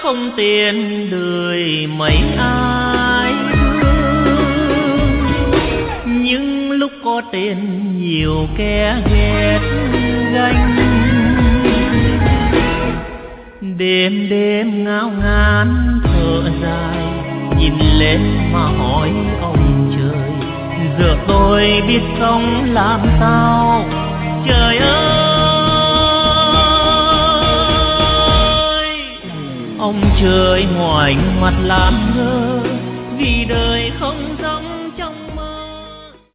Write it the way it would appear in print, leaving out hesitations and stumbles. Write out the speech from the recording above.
không tiền đời mấy ai thương, nhưng lúc có tiền nhiều kẻ ghét ganh. Đêm đêm ngao ngán thở dài, nhìn lên mà hỏi ông trời, giờ tôi biết sống làm sao trời ơi. Ông trời ngoảnh mặt làm